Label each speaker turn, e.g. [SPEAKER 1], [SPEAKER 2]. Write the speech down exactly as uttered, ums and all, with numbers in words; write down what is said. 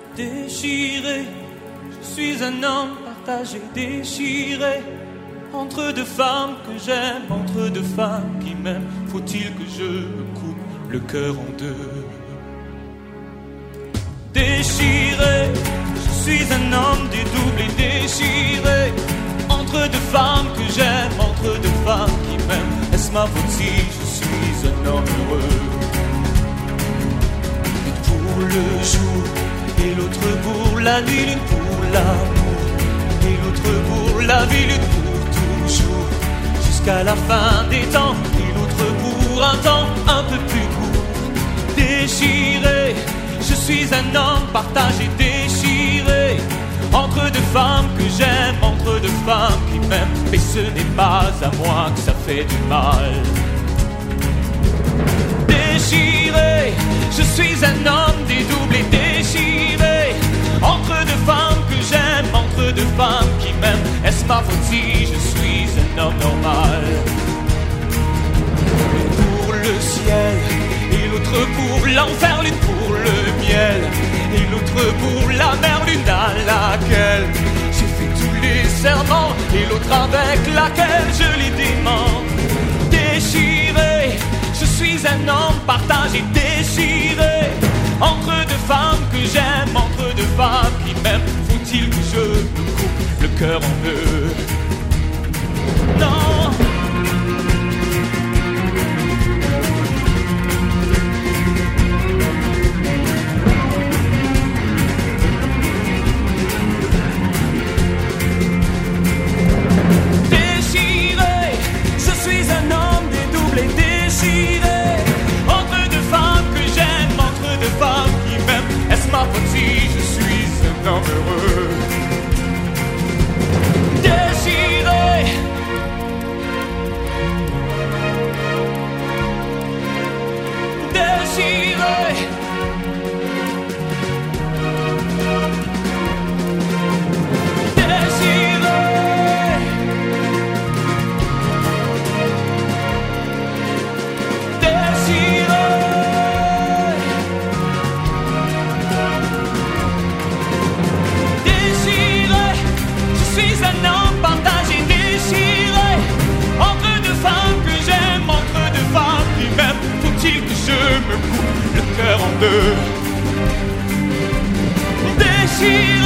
[SPEAKER 1] déchiré. Je suis un homme partagé, déchiré. Entre deux femmes que j'aime, entre deux femmes qui m'aiment. Faut-il que je me coupe le cœur en deux? Déchiré, je suis un homme dédoublé, déchiré. Entre deux femmes que j'aime, entre deux femmes qui m'aiment. Est-ce ma faute si je suis un homme heureux? Une pour le jour et l'autre pour la nuit, l'une pour l'amour et l'autre pour la vie, l'une pour toujours jusqu'à la fin des temps et l'autre pour un temps un peu plus court. Déchiré, je suis un homme partagé, déchiré. Entre deux femmes que j'aime, entre deux femmes qui m'aiment. Mais ce n'est pas à moi que ça fait du mal. Déchiré, je suis un homme dédoublé, déchiré. Entre deux femmes que j'aime, entre deux femmes qui m'aiment. Est-ce ma faute si je suis un homme normal? L'une pour le ciel et l'autre pour l'enfer, l'une pour le miel et l'autre pour la mer, l'une à laquelle j'ai fait tous les serments et l'autre avec laquelle je les dément. Déchiré, je suis un homme partagé, déchiré. Entre deux femmes que j'aime, entre deux femmes qui m'aiment. Faut-il que je me coupe le cœur en deux? Non.
[SPEAKER 2] Heureux. Déchiré, déchiré, je me coupe le cœur en deux. Déchiré.